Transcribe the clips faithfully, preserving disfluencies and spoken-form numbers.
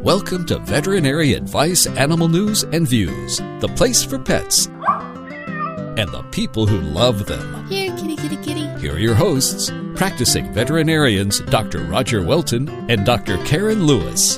Welcome to Veterinary Advice, Animal News, and Views, the place for pets and the people who love them. Here, kitty, kitty, kitty. Here are your hosts, practicing veterinarians Doctor Roger Welton and Doctor Karen Lewis.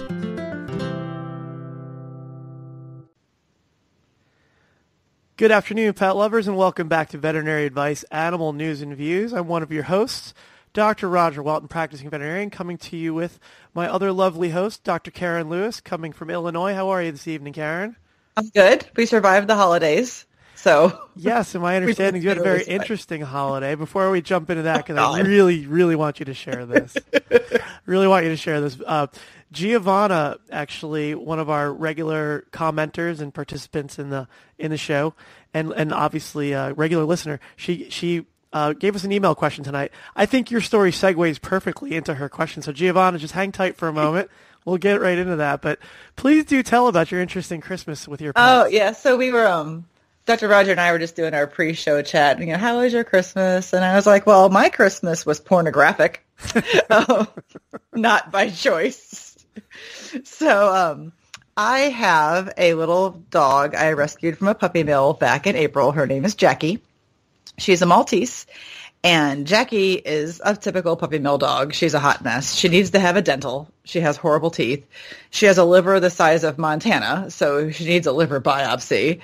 Good afternoon, pet lovers, and welcome back to Veterinary Advice, Animal News, and Views. I'm one of your hosts, Doctor Roger Welton, practicing veterinarian, coming to you with my other lovely host, Doctor Karen Lewis, coming from Illinois. How are you this evening, Karen? I'm good. We survived the holidays, so... Yes, and my understanding is you had a very interesting holiday. Before we jump into that, because I really, really want you to share this. really want you to share this. Uh, Giovanna, actually, one of our regular commenters and participants in the in the show, and and obviously a regular listener, she she uh, gave us an email question tonight. I think your story segues perfectly into her question. So Giovanna, just hang tight for a moment. We'll get right into that. But please do tell about your interesting Christmas with your pets. Oh, yeah. So we were, um, Doctor Roger and I were just doing our pre-show chat. You know, how was your Christmas? And I was like, well, my Christmas was pornographic, um, not by choice. So um, I have a little dog I rescued from a puppy mill back in April. Her name is Jackie. She's a Maltese. And Jackie is a typical puppy mill dog. She's a hot mess. She needs to have a dental. She has horrible teeth. She has a liver the size of Montana, so she needs a liver biopsy.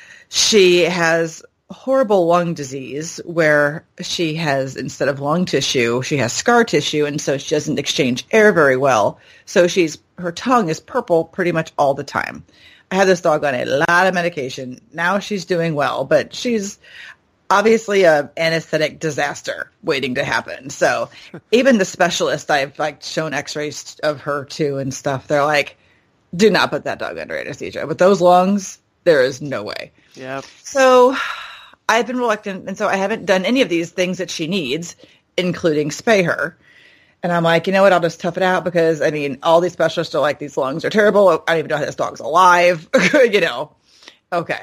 She has horrible lung disease where she has, instead of lung tissue, she has scar tissue, and so she doesn't exchange air very well. So she's her tongue is purple pretty much all the time. I had this dog on a lot of medication. Now she's doing well, but she's obviously a anesthetic disaster waiting to happen. So even the specialist I've like shown x-rays of her to and stuff, they're like, do not put that dog under anesthesia. With those lungs, there is no way. Yeah. So I've been reluctant, and so I haven't done any of these things that she needs, including spay her. And I'm like, you know what, I'll just tough it out because, I mean, all these specialists are like, these lungs are terrible. I don't even know how this dog's alive, you know. Okay.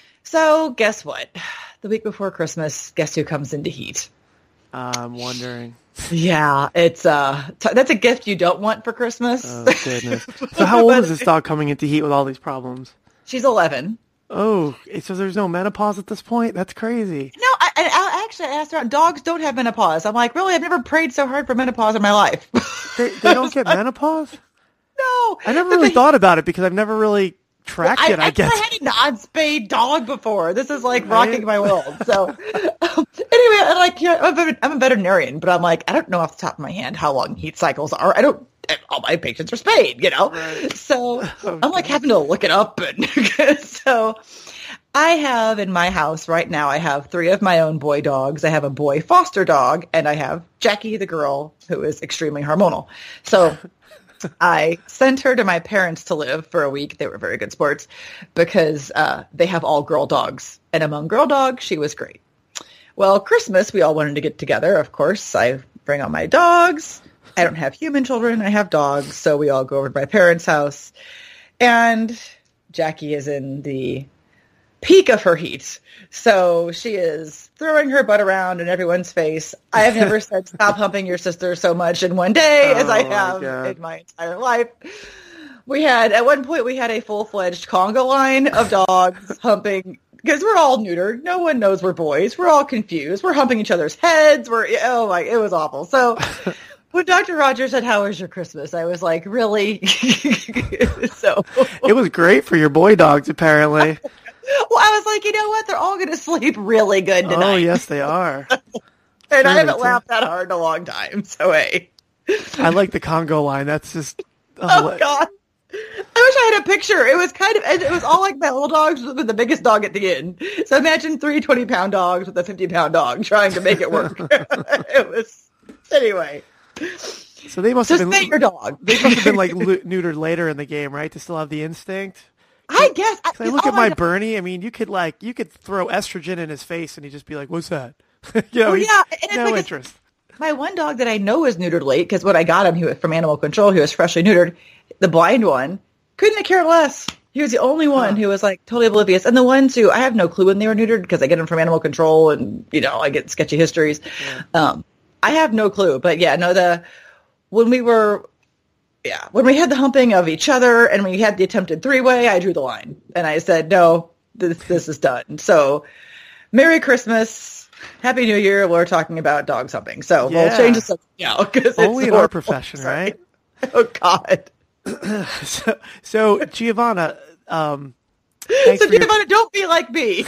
So guess what? The week before Christmas, guess who comes into heat? Uh, I'm wondering. Yeah, it's uh, t- that's a gift you don't want for Christmas. Oh, goodness. So how old is this dog coming into heat with all these problems? She's eleven. Oh, so there's no menopause at this point? That's crazy. No, I, I, I actually asked around. Dogs don't have menopause. I'm like, really? I've never prayed so hard for menopause in my life. They, they don't get menopause? No. I never really they, thought about it because I've never really tracked well, it, I, I guess. I had a non-spayed dog before. This is like right? rocking my world. So um, anyway, I'm like, yeah, I'm, a, I'm a veterinarian, but I'm like, I don't know off the top of my hand how long heat cycles are. I don't. All my patients are spayed, you know? Right. So oh, I'm like having to look it up. And so I have in my house right now, I have three of my own boy dogs. I have a boy foster dog, and I have Jackie, the girl, who is extremely hormonal. So I sent her to my parents to live for a week. They were very good sports because uh, they have all girl dogs. And among girl dogs, she was great. Well, Christmas, we all wanted to get together. Of course, I bring all my dogs. I don't have human children. I have dogs. So we all go over to my parents' house. And Jackie is in the peak of her heat. So she is throwing her butt around in everyone's face. I have never said, stop humping your sister so much in one day as oh I have my in my entire life. We had, at one point, we had a full-fledged conga line of dogs humping, because we're all neutered. No one knows we're boys. We're all confused. We're humping each other's heads. We're, oh my, it was awful. So when Doctor Rogers said, how was your Christmas? I was like, really? So it was great for your boy dogs, apparently. Well, I was like, you know what? They're all going to sleep really good tonight. Oh, yes, they are. And sure, I haven't laughed that hard in a long time, so hey. I like the Congo line. That's just... Oh, oh God. I wish I had a picture. It was kind of... It was all like my little dogs with the biggest dog at the end. So imagine three twenty-pound dogs with a fifty-pound dog trying to make it work. It was... Anyway. So they must Just have been... your dog. They must have been, like, neutered later in the game, right? To still have the instinct? I guess. I, I look oh at my God. Bernie. I mean, you could like you could throw estrogen in his face, and he'd just be like, "What's that?" you know, well, yeah, and it's no like interest. My one dog that I know is neutered late because when I got him, he was from animal control. He was freshly neutered. The blind one couldn't have cared less. He was the only one huh. who was like totally oblivious. And the ones who I have no clue when they were neutered because I get them from animal control, and you know I get sketchy histories. Yeah. Um, I have no clue, but yeah, no. The when we were Yeah. When we had the humping of each other and we had the attempted three-way, I drew the line. And I said, no, this, this is done. So Merry Christmas. Happy New Year. We're talking about dog humping. So Yeah. we'll change the subject now. Cause Only it's in our horrible. profession, Sorry. right? Oh, God. so, so Giovanna, um, thanks So for your- Giovanna, don't be like me.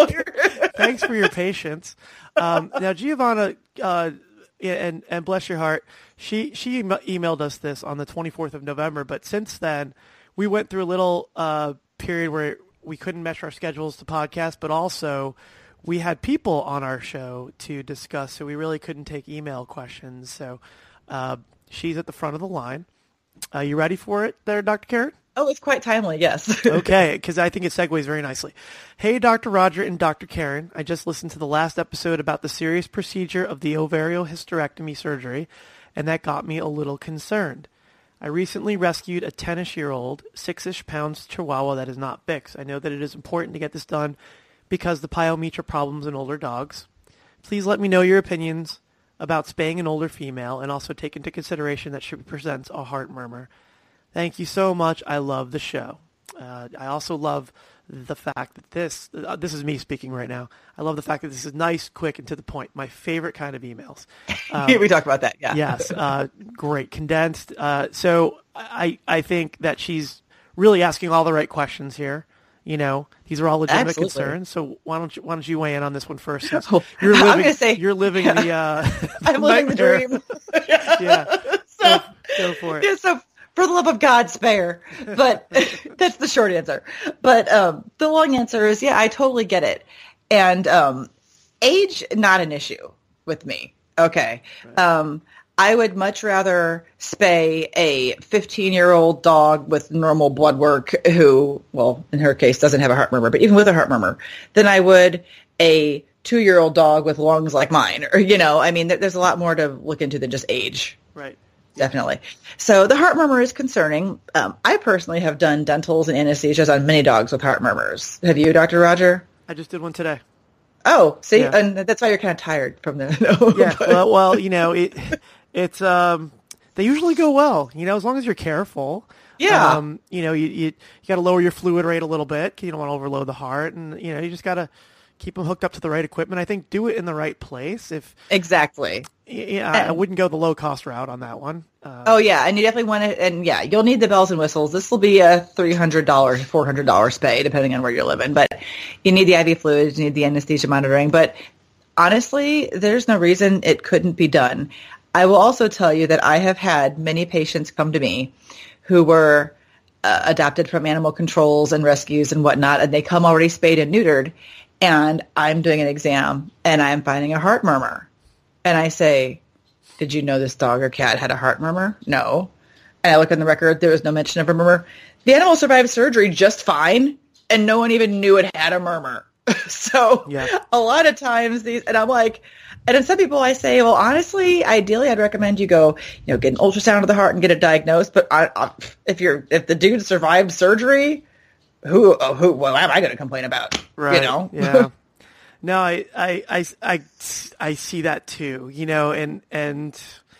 Thanks for your patience. Um, now, Giovanna, uh, and and bless your heart, she she em- emailed us this on the twenty-fourth of November. But since then, we went through a little uh, period where we couldn't mesh our schedules to podcast, but also we had people on our show to discuss, so we really couldn't take email questions. So uh, she's at the front of the line. Uh, you ready for it there, Doctor Karen? Oh, it's quite timely, yes. Okay, because I think it segues very nicely. Hey, Doctor Roger and Doctor Karen. I just listened to the last episode about the serious procedure of the ovariohysterectomy surgery, and that got me a little concerned. I recently rescued a ten-ish-year-old, six-ish pounds Chihuahua that is not Bix. I know that it is important to get this done because the pyometra problems in older dogs. Please let me know your opinions about spaying an older female, and also take into consideration that she presents a heart murmur. Thank you so much. I love the show. Uh, I also love the fact that this, uh, this is me speaking right now. I love the fact that this is nice, quick, and to the point. My favorite kind of emails. Um, we talked about that, yeah. yes. Uh, great. Condensed. Uh, so I, I think that she's really asking all the right questions here. You know, these are all legitimate Absolutely. concerns. So why don't you, why don't you weigh in on this one first? Since Oh, you're I'm living, gonna say- you're living the, uh, I'm living the nightmare. dream. Yeah. So, Go, go for it. yeah, so for the love of God, spare. But that's the short answer. But um, the long answer is, yeah, I totally get it. And um, age, not an issue with me. Okay. Right. Um, I would much rather spay a fifteen-year-old dog with normal blood work who, well, in her case, doesn't have a heart murmur, but even with a heart murmur, than I would a two-year-old dog with lungs like mine. Or, you know, I mean, there- there's a lot more to look into than just age. Right. Definitely. So the heart murmur is concerning. Um, I personally have done dentals and anesthesias on many dogs with heart murmurs. Have you, Doctor Roger? I just did one today. Oh, see, Yeah. and that's why you're kind of tired from the. No, Yeah. but- Well, well, you know, it, it's, um, they usually go well, you know, as long as you're careful. Yeah. Um, you know, you, you, you got to lower your fluid rate a little bit. 'Cause you don't want to overload the heart, and, you know, you just got to keep them hooked up to the right equipment. I think do it in the right place. If, exactly. yeah, I, I wouldn't go the low cost route on that one. Uh, Oh yeah, and you definitely want to, and yeah, you'll need the bells and whistles. This will be a three hundred dollars, four hundred dollars spay, depending on where you're living. But you need the I V fluids, you need the anesthesia monitoring. But honestly, there's no reason it couldn't be done. I will also tell you that I have had many patients come to me who were uh, adopted from animal controls and rescues and whatnot, and they come already spayed and neutered, and I'm doing an exam, and I'm finding a heart murmur. And I say, did you know this dog or cat had a heart murmur? No. And I look on the record, there was no mention of a murmur. The animal survived surgery just fine, and no one even knew it had a murmur. So Yeah. a lot of times these, and I'm like, and in some people I say, well, honestly, ideally, I'd recommend you go, you know, get an ultrasound of the heart and get it diagnosed. But I, I, if you're, if the dude survived surgery, who, oh, who, what am I going to complain about? Right. You know? Yeah. No, I, I, I, I, I see that too, you know, and, and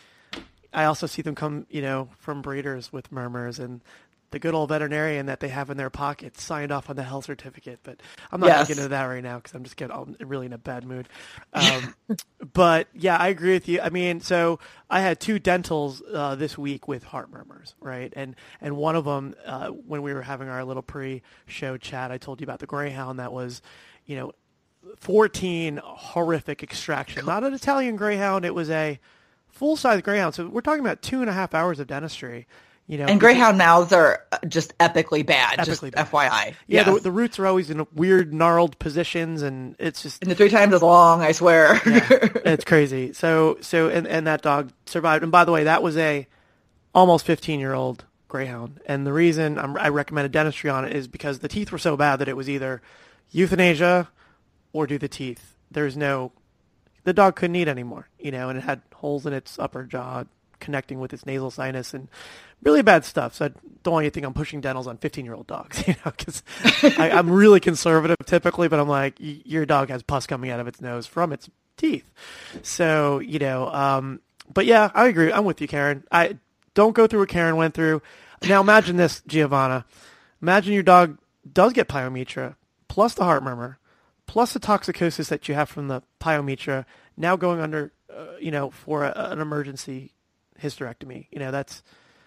I also see them come, you know, from breeders with murmurs, and the good old veterinarian that they have in their pocket signed off on the health certificate. But I'm not Yes. going to get into that right now because I'm just getting I'm really in a bad mood. Um, but yeah, I agree with you. I mean, so I had two dentals uh, this week with heart murmurs, right? And and one of them, uh, when we were having our little pre-show chat, I told you about the Greyhound that was, you know, fourteen horrific extraction. Not an Italian Greyhound. It was a full-size Greyhound. So we're talking about two and a half hours of dentistry. You know, And Greyhound mouths are just epically bad, Epically just bad. F Y I. Yeah, Yes. the, the roots are always in weird, gnarled positions, and it's just And the three times as long, I swear. yeah, it's crazy. So, so, and, and that dog survived. And by the way, that was a almost fifteen-year-old Greyhound. And the reason I'm, I recommended dentistry on it is because the teeth were so bad that it was either euthanasia or do the teeth. There's no, the dog couldn't eat anymore, you know, and it had holes in its upper jaw connecting with its nasal sinus and really bad stuff. So I don't want you to think I'm pushing dentals on fifteen-year-old dogs, you know, because I'm really conservative typically, but I'm like, y- your dog has pus coming out of its nose from its teeth. So, you know, um, but yeah, I agree. I'm with you, Karen. I don't go through what Karen went through. Now imagine this, Giovanna. Imagine your dog does get pyometra, plus the heart murmur, plus the toxicosis that you have from the pyometra, now going under, uh, you know, for a, an emergency hysterectomy. You know, that's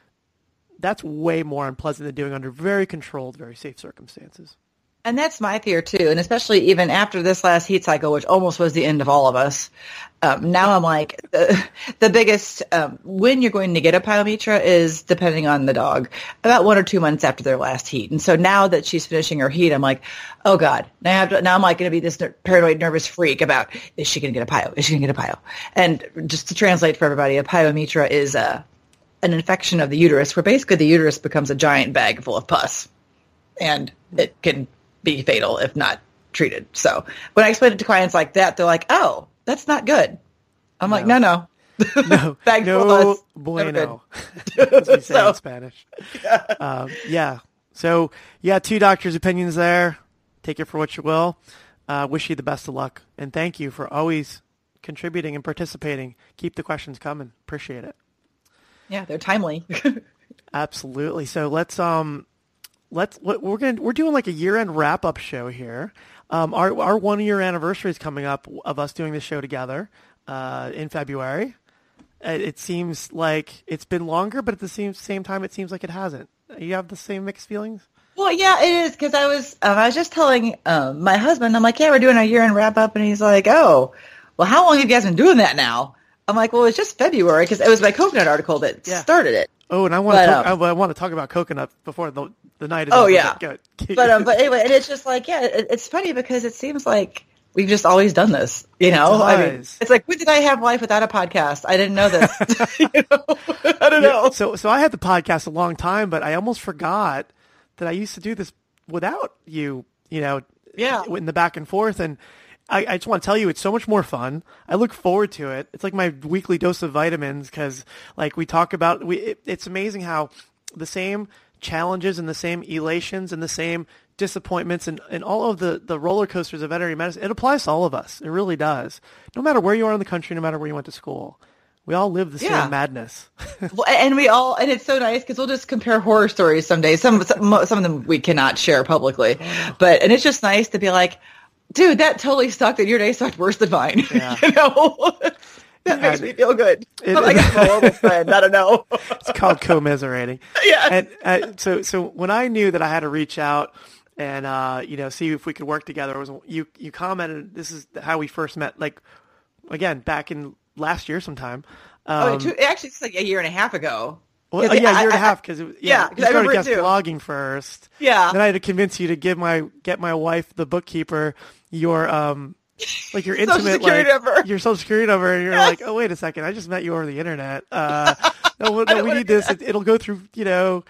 that's way more unpleasant than doing under very controlled, very safe circumstances. And that's my fear too. And especially even after this last heat cycle, which almost was the end of all of us. Um, now I'm like, the, the biggest, um, when you're going to get a pyometra is depending on the dog, about one or two months after their last heat. And so now that she's finishing her heat, I'm like, oh God, now I have to, now I'm like going to be this paranoid, nervous freak about, is she going to get a pyo? Is she going to get a pyo? And just to translate for everybody, a pyometra is a, an infection of the uterus where basically the uterus becomes a giant bag full of pus, and it can be fatal if not treated. So when I explain it to clients like that, they're like, oh, that's not good. I'm no. like, no, no. No, bag no full of pus. bueno. As we say So, in Spanish. Yeah. Um, yeah. So, yeah, two doctors' opinions there. Take it for what you will. Uh, wish you the best of luck. And thank you for always contributing and participating. Keep the questions coming. Appreciate it. Yeah, they're timely. Absolutely. So let's um let's what we're going to we're doing like a year-end wrap-up show here. Um our our one-year anniversary is coming up of us doing this show together uh in February. It, it seems like it's been longer, but at the same same time it seems like it hasn't. You have the same mixed feelings? Well, yeah, it is, because I was um, I was just telling um, my husband, I'm like, yeah, we're doing our year-end wrap-up, and he's like, oh, well, how long have you guys been doing that now? I'm like, well, it's just February, because it was my coconut article that yeah. started it. Oh, and I want but, to talk, um, I, I want to talk about coconut before the the night is oh over. yeah, Go. but um, but anyway, and it's just like, yeah, it, it's funny because it seems like we've just always done this, you know. I mean, it's like, when did I have life without a podcast? I didn't know this. you know? I don't know. Yeah, so so I had the podcast a long time, but I almost forgot that I used to do this without you. You know, yeah, in the back and forth and. I, I just want to tell you, it's so much more fun. I look forward to it. It's like my weekly dose of vitamins because, like, we talk about, we. It, it's amazing how the same challenges and the same elations and the same disappointments and, and all of the, the roller coasters of veterinary medicine, it applies to all of us. It really does. No matter where you are in the country, no matter where you went to school. We all live the yeah. same madness. Well, and we all, and it's so nice because we'll just compare horror stories some days. Some, some, some of them we cannot share publicly. Oh. But, and it's just nice to be like, dude, that totally sucked and your day sucked worse than mine. Yeah. You know? That yeah, makes me feel good. It, I'm like a horrible friend. I don't know. It's called commiserating. Yeah. And uh, so, so when I knew that I had to reach out and, uh, you know, see if we could work together, it was you, you commented, this is how we first met, like, again, back in last year sometime. Um, oh, two, actually, it's like a year and a half ago. Well, yeah, a year and a half because yeah, yeah, you started guest blogging first. Yeah, then I had to convince you to give my get my wife, the bookkeeper, your um, like your social intimate security like number. your social security number, and you're yes. like, oh wait a second, I just met you over the internet. Uh, no, no we need this. It, it'll go through, you know,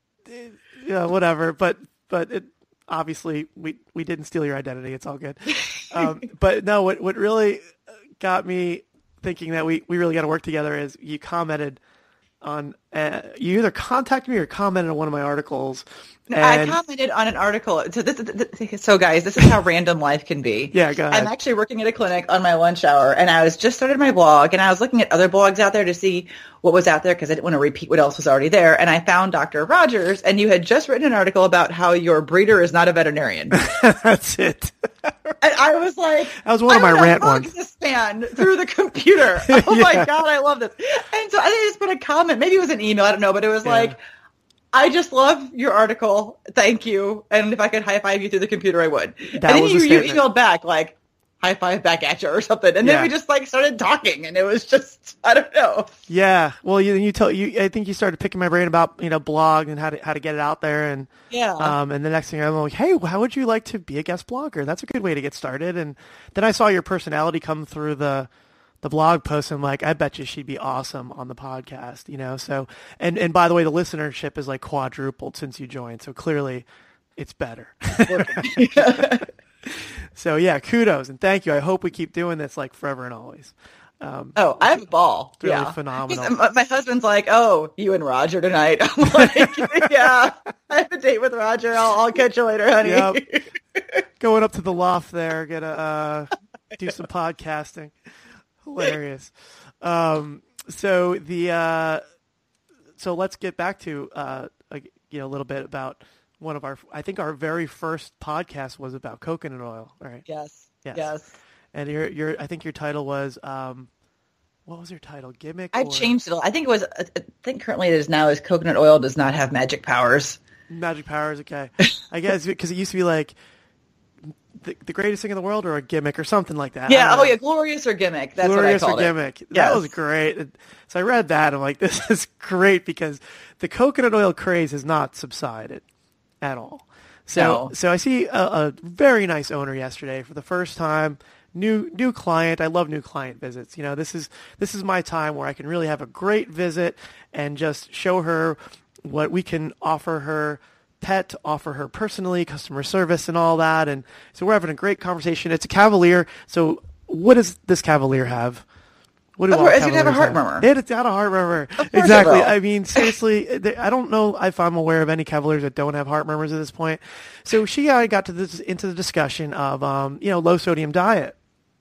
yeah, whatever. But but it obviously we we didn't steal your identity. It's all good. Um, but no, what what really got me thinking that we we really got to work together is you commented on uh, you either contacted me or commented on one of my articles. No, I commented on an article. So this, this, so guys, this is how random life can be. Yeah, go ahead. I'm actually working at a clinic on my lunch hour, and I was just started my blog, and I was looking at other blogs out there to see what was out there because I didn't want to repeat what else was already there. And I found Doctor Rogers, and you had just written an article about how your breeder is not a veterinarian. That's it. And I was like, that was one of my rant ones. This man through the computer. Oh yeah. my God, I love this. And so I think I just put a comment. Maybe it was an email. I don't know, but it was yeah. like, I just love your article. Thank you. And if I could high five you through the computer, I would. That and then was you, a you statement. emailed back like, high five back at you or something. And yeah. then we just like started talking, and it was just, I don't know. Yeah. Well, you you tell you. I think you started picking my brain about you know blog and how to how to get it out there, and yeah. Um, and the next thing I'm like, hey, how would you like to be a guest blogger? That's a good way to get started. And then I saw your personality come through the the blog post, and I'm like, I bet you she'd be awesome on the podcast, you know. So and and by the way, the listenership is like quadrupled since you joined, so clearly it's better. So yeah, kudos and thank you. I hope we keep doing this like forever and always. Um, oh, I have a ball. Really yeah. phenomenal. My, my husband's like, oh, you and Roger tonight. I'm like, yeah, I have a date with Roger. I'll, I'll catch you later, honey. Yep. Going up to the loft there, gonna uh, do some podcasting. Hilarious. Um, so the uh, so let's get back to uh, a, you know, a little bit about one of our. I think our very first podcast was about coconut oil, right? Yes. Yes. Yes. And your your I think your title was um, what was your title? Gimmick. I've or... changed it. I think it was. I think currently it is now is coconut oil does not have magic powers. Magic powers. Okay. I guess because it used to be like. The, the greatest thing in the world, or a gimmick, or something like that. Yeah. Oh, yeah. Glorious or gimmick. That's glorious what I called or gimmick. It. That yes. was great. So I read that. I'm like, this is great because the coconut oil craze has not subsided at all. So, no. so I see a, a very nice owner yesterday for the first time. New new client. I love new client visits. You know, this is this is my time where I can really have a great visit and just show her what we can offer her. Pet, offer her personally, customer service and all that. And so we're having a great conversation. It's a Cavalier. So what does this Cavalier have? What do of all course, it's going to have a heart have? murmur. It's got a heart murmur. Of course Exactly. it will. I mean, seriously, I don't know if I'm aware of any Cavaliers that don't have heart murmurs at this point. So she and I got to this, into the discussion of, um, you know, low sodium diet.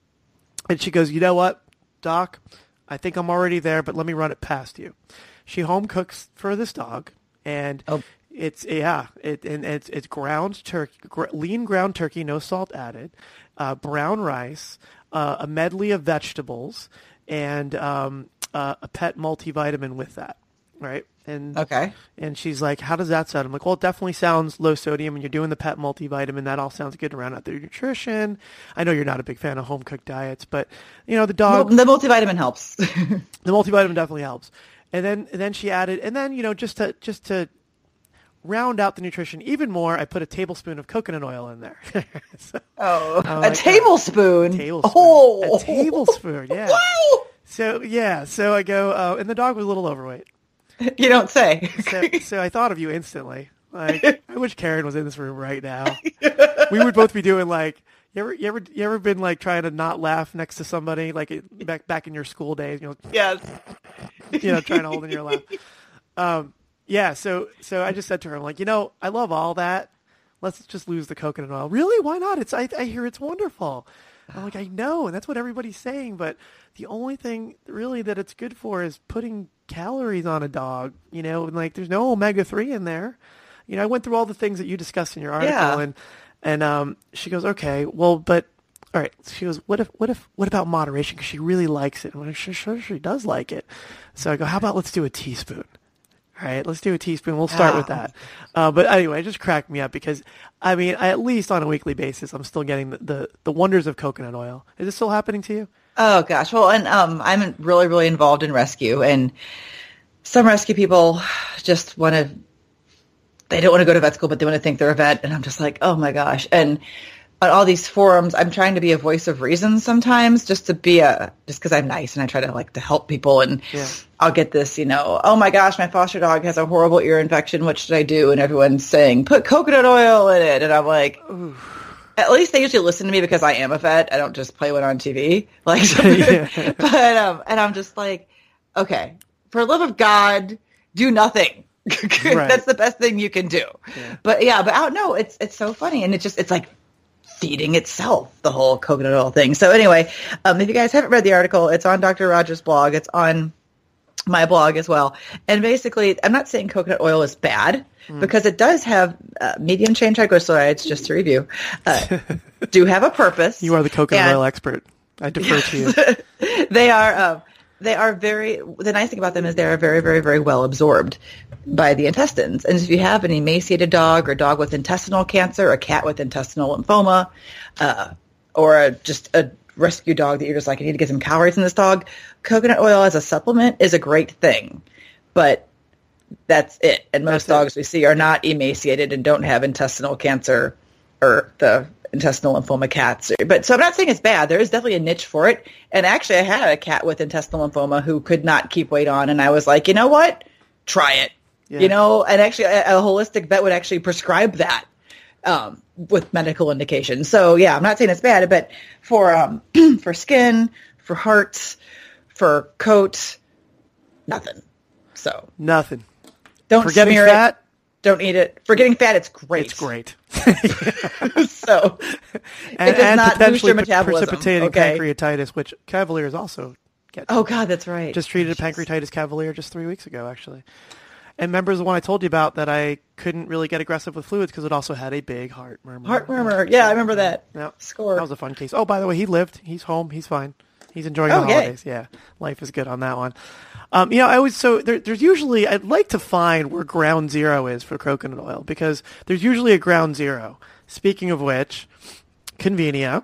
And she goes, you know what, Doc, I think I'm already there, but let me run it past you. She home cooks for this dog. And Oh. It's yeah, it and it's it's ground turkey, gr- lean ground turkey, no salt added, uh, brown rice, uh, a medley of vegetables, and um, uh, a pet multivitamin with that, right? And Okay. And she's like, "How does that sound?" I'm like, "Well, it definitely sounds low sodium, and you're doing the pet multivitamin. That all sounds good around out their nutrition. I know you're not a big fan of home cooked diets, but you know the dog, Well, the multivitamin helps. the multivitamin definitely helps." And then and then she added, and then you know just to just to round out the nutrition even more, I put a tablespoon of coconut oil in there. so, oh, I'm a like, tablespoon. uh, tablespoon. Oh, A tablespoon, yeah. Wow. So, yeah, so I go, uh, and the dog was a little overweight. You don't say. So, so I thought of you instantly. Like, I wish Karen was in this room right now. We would both be doing like, you ever, you ever, you ever been like trying to not laugh next to somebody, like it, back back in your school days, you know, Yes. you know, trying to hold in your laugh. Um, Yeah, so so I just said to her, I'm like, you know, I love all that. Let's just lose the coconut oil. Really? Why not? It's I, I hear it's wonderful. I'm like, I know, and that's what everybody's saying. But the only thing really that it's good for is putting calories on a dog. You know, and like there's no omega three in there. You know, I went through all the things that you discussed in your article, Yeah. and and um, she goes, okay, well, but all right. She goes, what if what if what about moderation? Because she really likes it. I'm like, sure, sure, she does like it. So I go, how about let's do a teaspoon. All right, let's do a teaspoon. We'll start Wow. with that. Uh, but anyway, it just cracked me up because, I mean, at least on a weekly basis, I'm still getting the, the, the wonders of coconut oil. Is this still happening to you? Oh gosh. Well, and um, I'm really, really involved in rescue, and some rescue people just want to. They don't want to go to vet school, but they want to think they're a vet, and I'm just like, oh my gosh. And on all these forums, I'm trying to be a voice of reason sometimes, just to be a, just because I'm nice and I try to like to help people. And Yeah. I'll get this, you know, oh my gosh, my foster dog has a horrible ear infection. What should I do? And everyone's saying, put coconut oil in it. And I'm like, ooh. At least they usually listen to me because I am a vet. I don't just play one on T V. Like, Yeah. but, um, and I'm just like, okay, for the love of God, do nothing. Right. That's the best thing you can do. Yeah. But yeah, but I don't know. It's, it's so funny. And it just, it's like, feeding itself, the whole coconut oil thing. So anyway, um, if you guys haven't read the article, it's on Doctor Rogers' blog. It's on my blog as well. And basically, I'm not saying coconut oil is bad mm. because it does have uh, medium chain triglycerides, just to review, uh, do have a purpose. You are the coconut and oil expert. I defer to you. They are, uh, they are very, the nice thing about them is they are very, very, very well absorbed by the intestines. And if you have an emaciated dog or a dog with intestinal cancer, a cat with intestinal lymphoma, uh, or a, just a rescue dog that you're just like, I need to get some calories in this dog, coconut oil as a supplement is a great thing. But that's it. And most That's dogs it. we see are not emaciated and don't have intestinal cancer or the intestinal lymphoma cats. But so I'm not saying it's bad. There is definitely a niche for it. And actually I had a cat with intestinal lymphoma who could not keep weight on. And I was like, you know what? Try it. Yeah. You know, and actually a, a holistic vet would actually prescribe that um, with medical indications. So yeah, I'm not saying it's bad, but for, um, for skin, for hearts, for coat, nothing. So Nothing. don't For getting smear fat? it. Don't eat it. For getting fat, it's great. It's great. So and, it does and not boost potentially your pre- metabolism. precipitating Okay. pancreatitis, which Cavaliers also get. Oh God, that's right. Just treated a pancreatitis Cavalier just three weeks ago, actually. And remember the one I told you about that I couldn't really get aggressive with fluids because it also had a big heart murmur. Heart murmur. Yeah, I remember that. Yeah. Score. That was a fun case. Oh, by the way, he lived. He's home. He's fine. He's enjoying Oh, the yay. holidays. Yeah. Life is good on that one. Um, you know, I always, so there, there's usually, I'd like to find where ground zero is for coconut oil because there's usually a ground zero. Speaking of which, Convenia.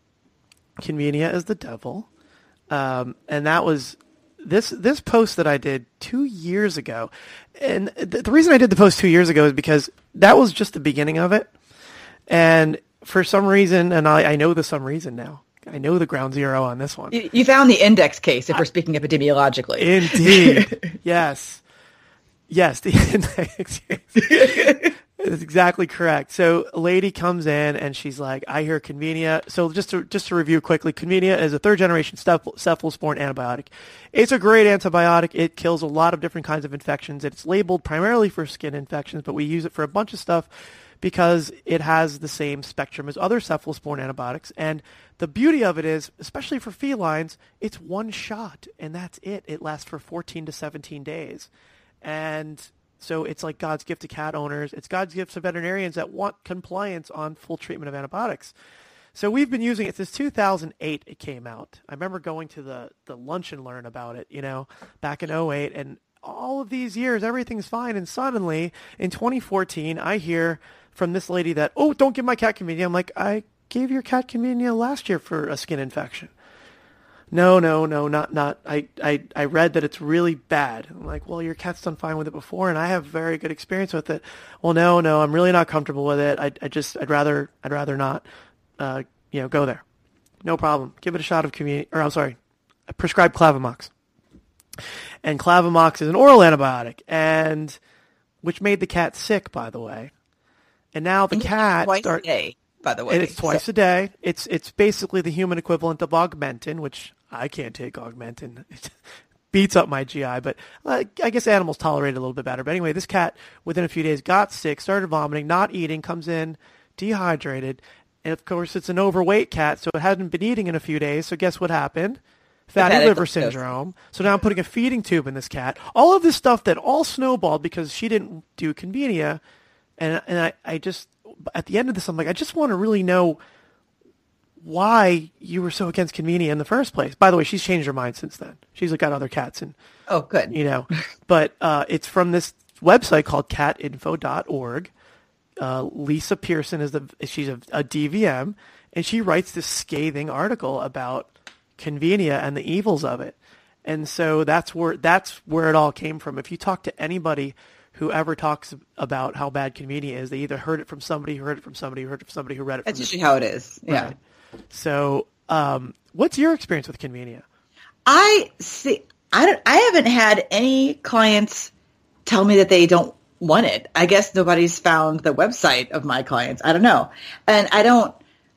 Convenia is the devil. Um, and that was this this post that I did two years ago. And th- the reason I did the post two years ago is because that was just the beginning of it. And for some reason, and I, I know the some reason now, I know the ground zero on this one. You, you found the index case if we're speaking epidemiologically. Indeed. Yes. Yes, the index case. That's exactly correct. So a lady comes in and she's like, I hear Convenia. So just to just to review quickly, Convenia is a third generation ceph- cephalosporin antibiotic. It's a great antibiotic. It kills a lot of different kinds of infections. It's labeled primarily for skin infections, but we use it for a bunch of stuff because it has the same spectrum as other cephalosporin antibiotics. And the beauty of it is, especially for felines, it's one shot and that's it. It lasts for fourteen to seventeen days. And so it's like God's gift to cat owners. It's God's gift to veterinarians that want compliance on full treatment of antibiotics. So we've been using it since two thousand eight it came out. I remember going to the, the lunch and learn about it, you know, back in oh eight. And all of these years, everything's fine. And suddenly, in twenty fourteen, I hear from this lady that, oh, don't give my cat Convenia. I'm like, I gave your cat Convenia last year for a skin infection. No, no, no, not, not, I, I, I read that it's really bad. I'm like, well, your cat's done fine with it before and I have very good experience with it. Well, no, no, I'm really not comfortable with it. I, I just, I'd rather, I'd rather not, uh, you know, go there. No problem. Give it a shot of Convenia, or I'm sorry, prescribe Clavamox. And Clavamox is an oral antibiotic and, which made the cat sick, by the way. And now the cat twice start, a day, by the way. and it's twice So- a day. It's it's basically the human equivalent of Augmentin, which I can't take Augmentin. It beats up my G I, but uh, I guess animals tolerate it a little bit better. But anyway, this cat, within a few days, got sick, started vomiting, not eating, comes in dehydrated. And, of course, it's an overweight cat, so it hadn't been eating in a few days. So guess what happened? Fatty Hepatic liver lactose. syndrome. So now I'm putting a feeding tube in this cat. All of this stuff that all snowballed because she didn't do Convenia. And, and I, I just, at the end of this, I'm like, I just want to really know why you were so against Convenia in the first place. By the way, she's changed her mind since then. She's got other cats and, Oh, good. you know, but uh, it's from this website called cat info dot org. Uh, Lisa Pearson is the, she's a, a D V M and she writes this scathing article about Convenia and the evils of it. And so that's where, that's where it all came from. If you talk to anybody who ever talks about how bad Convenia is, they either heard it from somebody who heard it from somebody who heard it from somebody who read it from That's usually how it is. Yeah. Right. So, um, what's your experience with Convenia? I see. I don't. I haven't had any clients tell me that they don't want it. I guess nobody's found the website of my clients. I don't know, and I don't.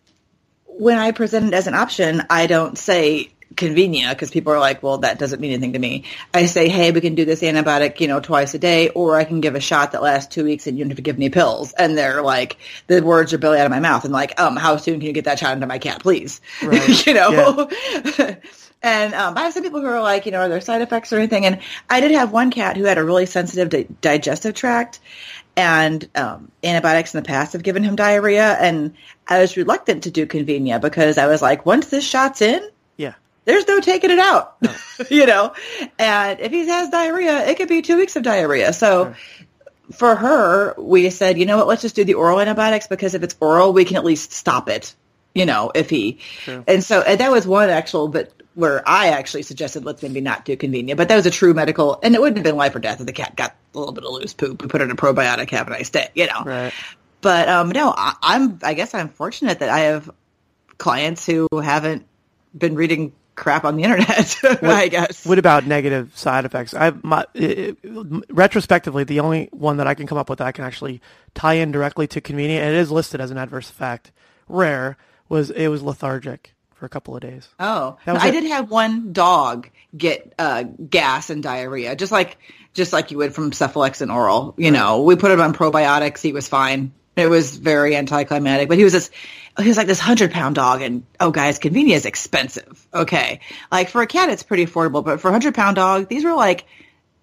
When I present it as an option, I don't say Convenia because people are like, well, that doesn't mean anything to me. I say, hey, we can do this antibiotic, you know, twice a day, or I can give a shot that lasts two weeks and you don't have to give me pills. And they're like, the words are barely out of my mouth. And like, um, how soon can you get that shot into my cat, please? Right. you know? Yeah. And um, I have some people who are like, you know, are there side effects or anything? And I did have one cat who had a really sensitive di- digestive tract. And um, antibiotics in the past have given him diarrhea. And I was reluctant to do Convenia because I was like, once this shot's in, Yeah. there's no taking it out, No. you know. And if he has diarrhea, it could be two weeks of diarrhea. So Sure. for her, we said, you know what, let's just do the oral antibiotics because if it's oral, we can at least stop it, you know, if he. True. And so and that was one actual, but where I actually suggested let's maybe not do Convenia. But that was a true medical, and it wouldn't have been life or death if the cat got a little bit of loose poop. We put it in a probiotic, have a nice day, you know. Right. But um, no, I, I'm. I guess I'm fortunate that I have clients who haven't been reading crap on the internet. I guess. What about negative side effects? I my it, it, retrospectively, the only one that I can come up with that I can actually tie in directly to Convenia, and it is listed as an adverse effect, rare, was it was lethargic for a couple of days. Oh, That was I it. did have one dog get uh, gas and diarrhea, just like just like you would from Cephalex and oral. You know, we put him on probiotics. He was fine. It was very anticlimactic, but he was this. He was like this hundred pound dog, and oh, guys, Convenia is expensive. Okay, like for a cat, it's pretty affordable, but for a hundred pound dog, these were like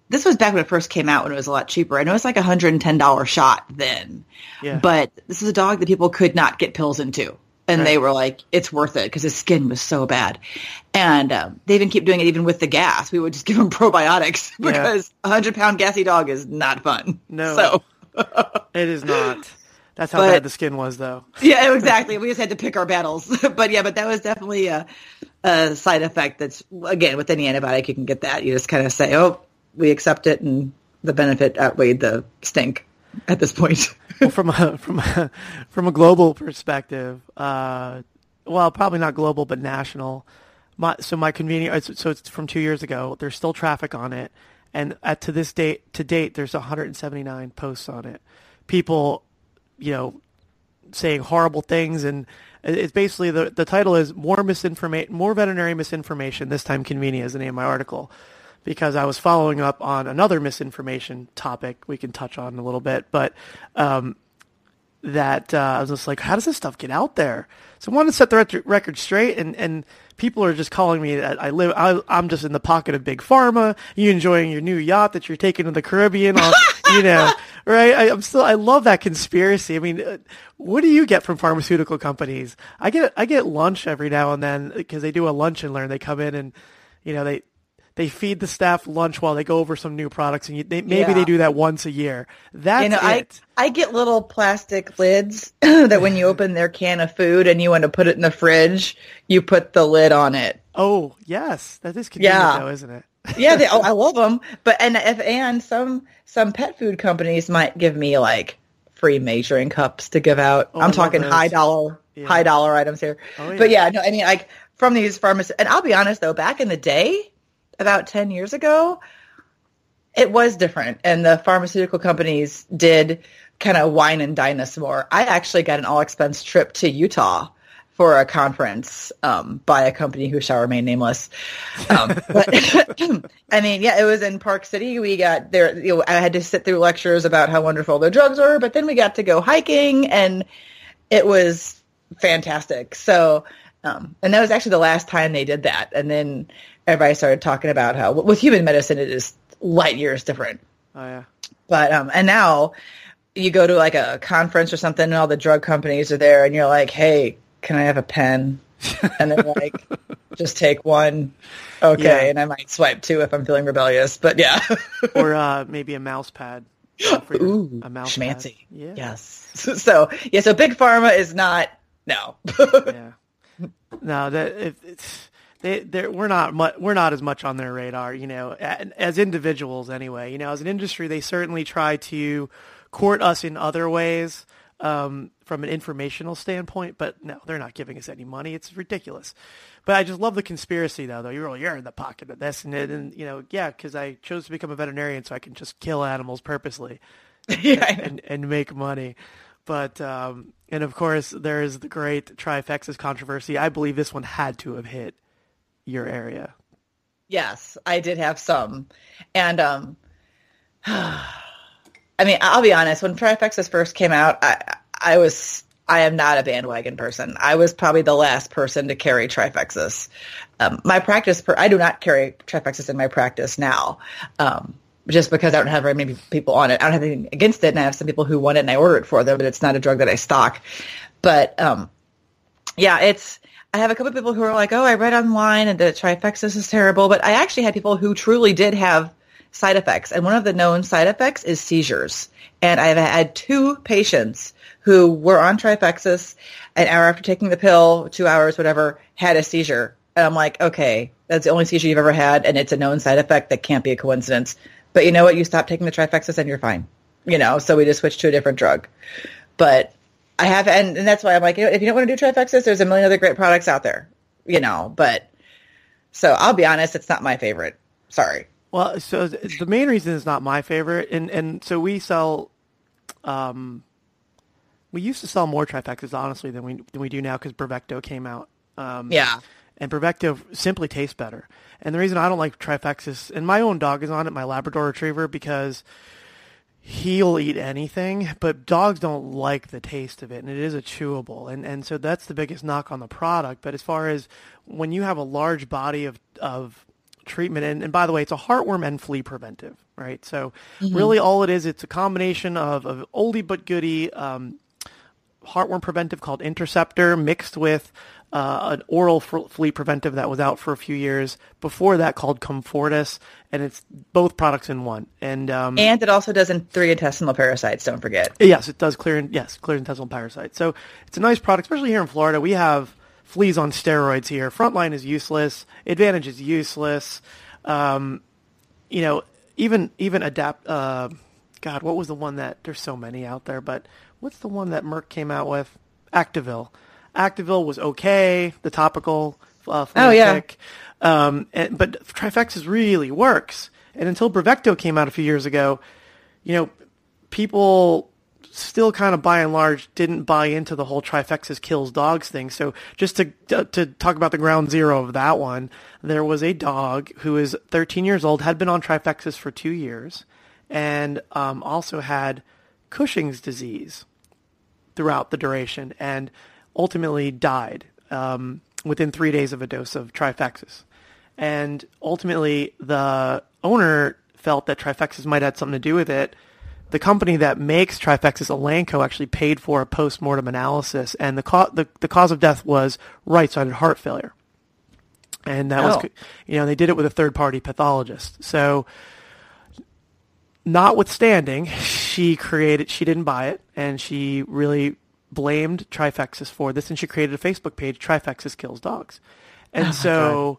this was back when it first came out when it was a lot cheaper. I know it's like a one hundred ten dollars shot then, yeah. but this is a dog that people could not get pills into. And right. they were like, it's worth it because his skin was so bad. And um, they even keep doing it even with the gas. We would just give him probiotics because a yeah. hundred pound gassy dog is not fun. No, so. It is not. That's how but, bad the skin was, though. Yeah, exactly. We just had to pick our battles. But yeah, but that was definitely a, a side effect that's, again, with any antibiotic, you can get that. You just kind of say, oh, we accept it, and the benefit outweighed the stink at this point. Well, from a, from a, from a global perspective, uh, well, probably not global, but national. My, so my convenience, so it's from two years ago. There's still traffic on it. And at to this date, to date, there's one hundred seventy-nine posts on it. People, you know, saying horrible things, and it's basically the the title is more misinformation, more veterinary misinformation. This time, convenient is the name of my article, because I was following up on another misinformation topic we can touch on in a little bit, but um, that uh, I was just like, how does this stuff get out there? So I wanted to set the ret- record straight, and, and people are just calling me that I live, I, I'm just in the pocket of big pharma. You enjoying your new yacht that you're taking to the Caribbean, on, you know, right? I, I'm still, I love that conspiracy. I mean, uh, what do you get from pharmaceutical companies? I get, I get lunch every now and then because they do a lunch and learn. They come in and, you know, they, They feed the staff lunch while they go over some new products, and you, they, maybe yeah. they do that once a year. That's you know, it. I, I get little plastic lids that when you open their can of food and you want to put it in the fridge, you put the lid on it. Oh, yes. That is convenient, yeah. though, isn't it? yeah, they, oh, I love them. But and if and some some pet food companies might give me like free measuring cups to give out. Oh, I'm I talking love high those. dollar Yeah. high dollar items here. Oh, yeah. But yeah, no, I mean like from these pharmacies. And I'll be honest though, back in the day, about ten years ago, it was different. And the pharmaceutical companies did kind of wine and dine us more. I actually got an all-expense trip to Utah for a conference um, by a company who shall remain nameless. Um, but I mean, yeah, it was in Park City. We got there. You know, I had to sit through lectures about how wonderful their drugs were, but then we got to go hiking, and it was fantastic. So, um, and that was actually the last time they did that. And then everybody started talking about how with human medicine, it is light years different. Oh, yeah. But, um, and now you go to like a conference or something and all the drug companies are there and you're like, hey, can I have a pen? And they're like, just take one. Okay. Yeah. And I might swipe two if I'm feeling rebellious, but yeah. Or uh, maybe a mouse pad. For your, Ooh, a mouse schmancy. pad. Yeah. Yes. So, so, yeah, so big pharma is not, no. yeah. No, that if it's, they, they're, we're not mu- we're not as much on their radar, you know, as individuals anyway. You know, as an industry, they certainly try to court us in other ways um, from an informational standpoint, but no, they're not giving us any money. It's ridiculous. But I just love the conspiracy, though. Though you're all, you're in the pocket of this and it, and you know, yeah, because I chose to become a veterinarian so I can just kill animals purposely yeah, and, and and make money. But um, and of course, there is the great Trifexis controversy. I believe this one had to have hit your area. Yes, I did have some. And, um, I mean, I'll be honest, when Trifexis first came out, I, I was, I am not a bandwagon person. I was probably the last person to carry Trifexis. Um, my practice, per, I do not carry Trifexis in my practice now, um, just because I don't have very many people on it. I don't have anything against it, and I have some people who want it, and I order it for them, but it's not a drug that I stock. But, um, yeah, it's, I have a couple of people who are like, oh, I read online and the Trifexis is terrible. But I actually had people who truly did have side effects. And one of the known side effects is seizures. And I've had two patients who were on Trifexis an hour after taking the pill, two hours, whatever, had a seizure. And I'm like, okay, that's the only seizure you've ever had. And it's a known side effect. That can't be a coincidence. But you know what? You stop taking the Trifexis and you're fine. You know, so we just switched to a different drug. But I have, and, and that's why I'm like, you know, if you don't want to do Trifexis, there's a million other great products out there, you know, but so I'll be honest, it's not my favorite. Sorry. Well, so the main reason it's not my favorite, and, and so we sell, um, we used to sell more Trifexis, honestly, than we than we do now because Bravecto came out. Um, yeah. And Bravecto simply tastes better. And the reason I don't like Trifexis, and my own dog is on it, my Labrador Retriever, because he'll eat anything, but dogs don't like the taste of it, and it is a chewable, and and so that's the biggest knock on the product. But as far as when you have a large body of of treatment. And, and by the way, it's a heartworm and flea preventive, right? So mm-hmm. really all it is, it's a combination of, of oldie but goodie um, heartworm preventive called Interceptor mixed with uh, an oral flea preventive that was out for a few years before that called Comfortis, and it's both products in one. And um, and it also does in three intestinal parasites, don't forget. Yes, it does clear, yes, clear intestinal parasites. So it's a nice product, especially here in Florida. We have fleas on steroids here. Frontline is useless. Advantage is useless. Um, you know, even even adapt. Uh, God, what was the one that? There's so many out there, but what's the one that Merck came out with? Activil. Activil was okay. The topical. Uh, oh yeah. Tick. Um, and, but Trifexis really works. And until Bravecto came out a few years ago, you know, people still kind of by and large didn't buy into the whole Trifexis kills dogs thing. So just to to talk about the ground zero of that one, there was a dog who is thirteen years old, had been on Trifexis for two years, and um, also had Cushing's disease throughout the duration, and ultimately died um, within three days of a dose of Trifexis. And ultimately, the owner felt that Trifexis might have had something to do with it. The company that makes Trifexis, Elanco, actually paid for a post-mortem analysis, and the, co- the the cause of death was right-sided heart failure. And that oh. was, you know, they did it with a third-party pathologist. So, notwithstanding, she created, she didn't buy it, and she really blamed Trifexis for this, and she created a Facebook page, Trifexis Kills Dogs. And oh so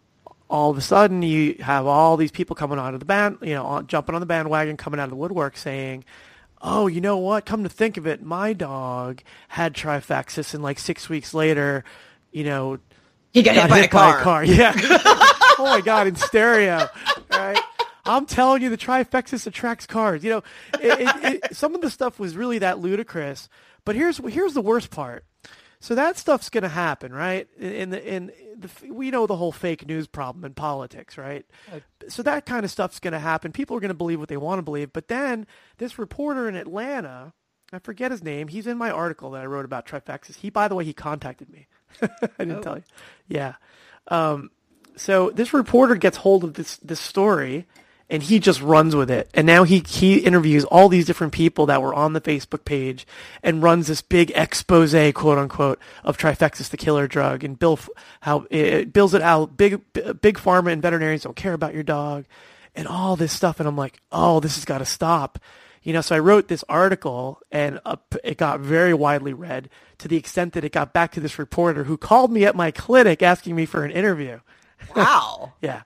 all of a sudden you have all these people coming onto the band, you know, jumping on the bandwagon, coming out of the woodwork saying, oh, you know what, come to think of it, my dog had Trifexis, and like six weeks later, you know, he got, got hit, by, hit a by a car. Yeah. Oh my God, in stereo, right? I'm telling you, the Trifexis attracts cars. You know, it, it, it, some of the stuff was really that ludicrous. But here's here's the worst part. So that stuff's going to happen, right? In the in the we know the whole fake news problem in politics, right? So that kind of stuff's going to happen. People are going to believe what they want to believe. But then this reporter in Atlanta, I forget his name. He's in my article that I wrote about Trifexis. He, by the way, he contacted me. I didn't oh. tell you. Yeah. Um, so this reporter gets hold of this this story, and he just runs with it. And now he, he interviews all these different people that were on the Facebook page and runs this big expose, quote unquote, of Trifexis, the killer drug, and bill how it bills it out. Big, big pharma and veterinarians don't care about your dog and all this stuff. And I'm like, oh, this has got to stop. You know, so I wrote this article, and uh, it got very widely read to the extent that it got back to this reporter who called me at my clinic asking me for an interview. Wow. Yeah.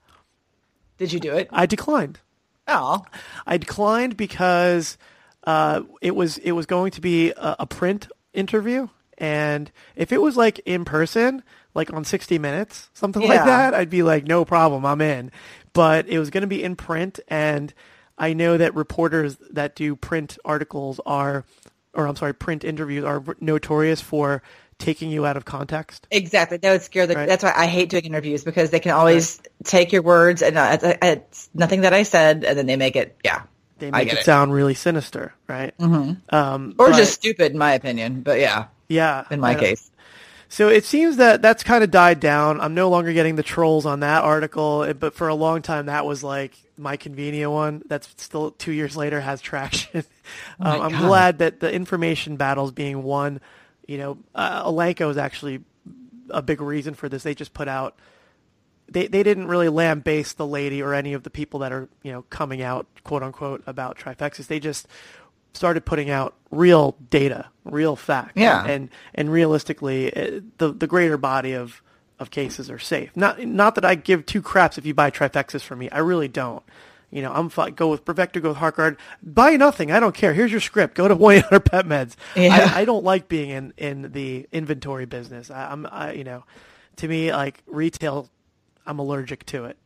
Did you do it? I declined. Oh. I declined because uh, it was it was going to be a, a print interview, and if it was like in person, like on sixty minutes, something yeah. like that, I'd be like, no problem, I'm in. But it was going to be in print, and I know that reporters that do print articles are, or I'm sorry, print interviews are notorious for taking you out of context. Exactly. That would scare the, right. That's why I hate doing interviews, because they can always right. take your words and uh, it's, it's nothing that I said, and then they make it, yeah. They make it, it sound really sinister, right? Mm-hmm. Um, or but, just stupid, in my opinion, but yeah. Yeah. In my case. So it seems that that's kind of died down. I'm no longer getting the trolls on that article, but for a long time that was like my convenient one. That's still two years later has traction. Oh um, I'm God. glad that the information battles being won. You know, uh, Elanco is actually a big reason for this. They just put out, they, they didn't really lambaste the lady or any of the people that are, you know, coming out, quote unquote, about Trifexis. They just started putting out real data, real facts. Yeah. And, and realistically, the, the greater body of, of cases are safe. Not, not that I give two craps if you buy Trifexis from me. I really don't. You know, I'm fine. Go with Bravecto, go with Heartgard. Buy nothing. I don't care. Here's your script. Go to one eight hundred Pet Meds. Yeah. I, I don't like being in, in the inventory business. I, I'm, I, you know, to me, like retail, I'm allergic to it.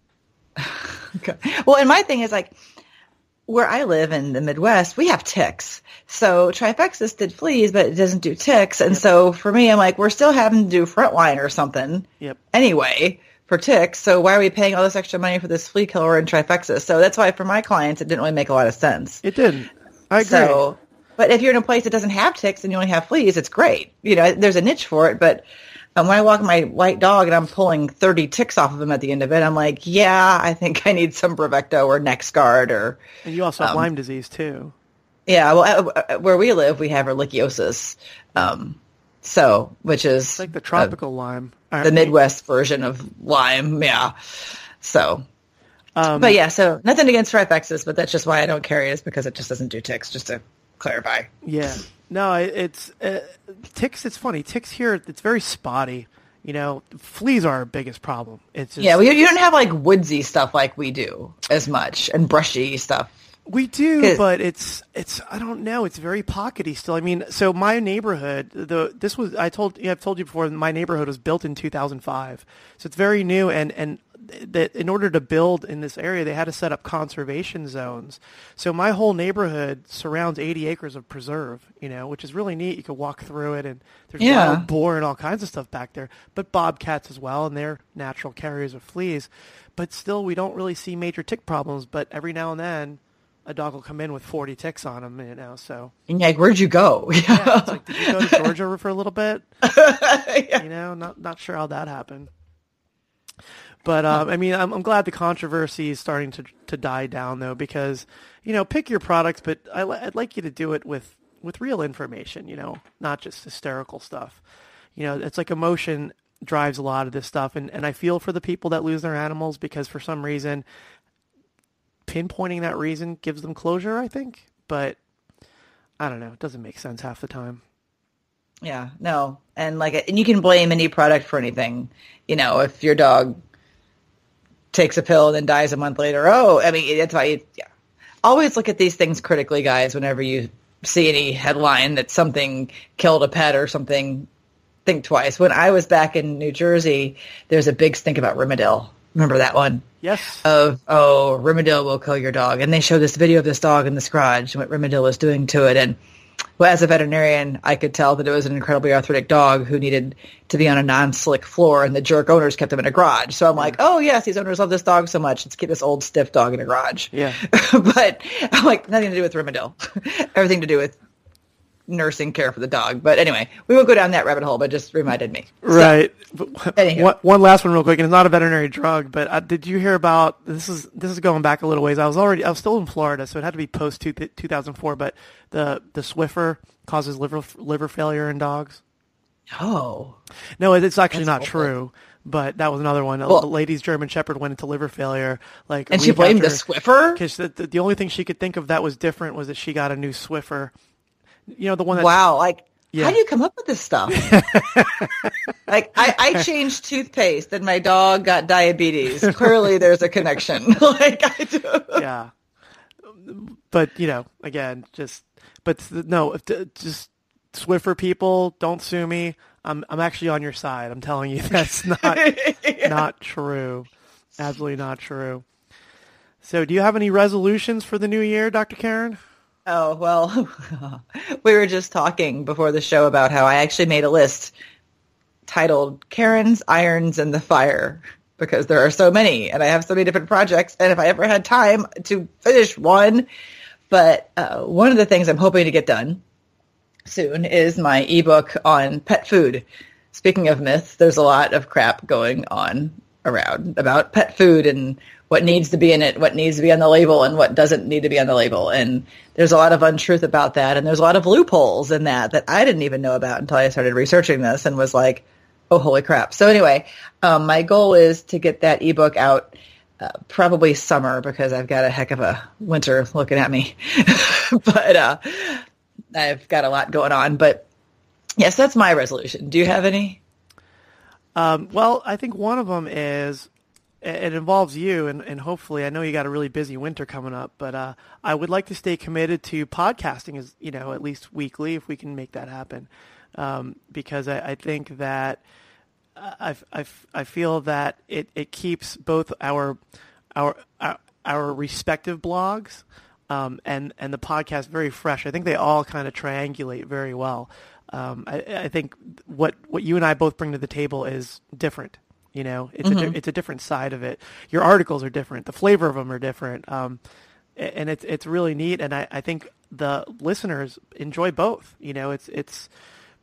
Okay. Well, and my thing is like, where I live in the Midwest, we have ticks. So Trifexis did fleas, but it doesn't do ticks. And yep. so for me, I'm like, we're still having to do Frontline or something. Yep. Anyway. For ticks, so why are we paying all this extra money for this flea killer and Trifexis? So that's why for my clients, it didn't really make a lot of sense. It didn't. I agree. So, but if you're in a place that doesn't have ticks and you only have fleas, it's great. You know, there's a niche for it, but And when I walk my white dog and I'm pulling thirty ticks off of him at the end of it, I'm like, yeah, I think I need some Bravecto or NexGard or. And you also have um, Lyme disease too. Yeah, well, uh, where we live, we have ehrlichiosis, um, so which is It's like the tropical uh, Lyme, the Midwest version of Lyme. Yeah, so. Um, but yeah, so nothing against Trifexis, but that's just why I don't carry it, is because it just doesn't do ticks. Just to clarify. Yeah, no, it, it's uh, ticks. It's funny. Ticks here, it's very spotty. You know, fleas are our biggest problem. It's just, yeah, well, you, you don't have like woodsy stuff like we do as much, and brushy stuff. We do, but it's it's I don't know. It's very pockety still. I mean, so my neighborhood, the this was I told yeah, I've told you before. My neighborhood was built in two thousand five, so it's very new. And and that in order to build in this area, they had to set up conservation zones. So my whole neighborhood surrounds eighty acres of preserve. You know, which is really neat. You could walk through it, and there's yeah. wild boar and all kinds of stuff back there. But bobcats as well, and they're natural carriers of fleas. But still, we don't really see major tick problems. But every now and then, a dog will come in with forty ticks on him, you know, so. And you're like, where'd you go? Yeah, it's like, did you go to Georgia for a little bit? yeah. You know, not not sure how that happened. But, um, I mean, I'm, I'm glad the controversy is starting to to die down, though, because, you know, pick your products, but I, I'd like you to do it with, with real information, you know, not just hysterical stuff. You know, it's like emotion drives a lot of this stuff, and, and I feel for the people that lose their animals because for some reason pinpointing that reason gives them closure, I think, but I don't know. It doesn't make sense half the time. Yeah, no. And like, and you can blame any product for anything. You know, if your dog takes a pill and then dies a month later, oh, I mean, that's why you, yeah. Always look at these things critically, guys, whenever you see any headline that something killed a pet or something, think twice. When I was back in New Jersey, there's a big stink about Rimadyl. Remember that one? Yes. Of, oh, Rimadyl will kill your dog. And they showed this video of this dog in this garage and what Rimadyl was doing to it. And well, as a veterinarian, I could tell that it was an incredibly arthritic dog who needed to be on a non-slick floor, and the jerk owners kept him in a garage. So I'm like, oh, yes, these owners love this dog so much. Let's keep this old, stiff dog in a garage. Yeah. But I'm like, nothing to do with Rimadyl. Everything to do with nursing care for the dog. But anyway, we won't go down that rabbit hole, but it just reminded me. Right. So, one, one last one real quick, and it's not a veterinary drug, but uh, did you hear about, this is this is going back a little ways. I was already, I was still in Florida, so it had to be post two thousand four, but the, the Swiffer causes liver liver failure in dogs. Oh. No, it's actually That's not awful. true, but that was another one. Well, a lady's German Shepherd went into liver failure. like, And she blamed the Swiffer? Because the, the, the only thing she could think of that was different was that she got a new Swiffer. You know, the one that... Wow, like, yeah. How do you come up with this stuff? Like, I, I changed toothpaste and my dog got diabetes. Clearly there's a connection. Like, I do. Yeah. But, you know, again, just... But, no, just Swiffer people, don't sue me. I'm I'm actually on your side. I'm telling you that's not yeah. not true. Absolutely not true. So do you have any resolutions for the new year, Doctor Karen? Oh, well, we were just talking before the show about how I actually made a list titled Karen's Irons in the Fire because there are so many and I have so many different projects. And if I ever had time to finish one, but uh, one of the things I'm hoping to get done soon is my ebook on pet food. Speaking of myths, there's a lot of crap going on around about pet food and what needs to be in it, what needs to be on the label, and what doesn't need to be on the label. And there's a lot of untruth about that, and there's a lot of loopholes in that that I didn't even know about until I started researching this and was like, oh, holy crap. So anyway, um, my goal is to get that ebook out uh, probably summer because I've got a heck of a winter looking at me. But uh, I've got a lot going on. But yes, that's my resolution. Do you have any? Um, well, I think one of them is it involves you, and, and hopefully, I know you got a really busy winter coming up, but uh, I would like to stay committed to podcasting, as you know, at least weekly, if we can make that happen, um, because I, I think that I, I, I feel that it, it keeps both our our our, our respective blogs um, and and the podcast very fresh. I think they all kind of triangulate very well. Um, I, I think what what you and I both bring to the table is different. You know, it's mm-hmm. a it's a different side of it. Your articles are different. The flavor of them are different. Um, and it's it's really neat. And I, I think the listeners enjoy both. You know, it's it's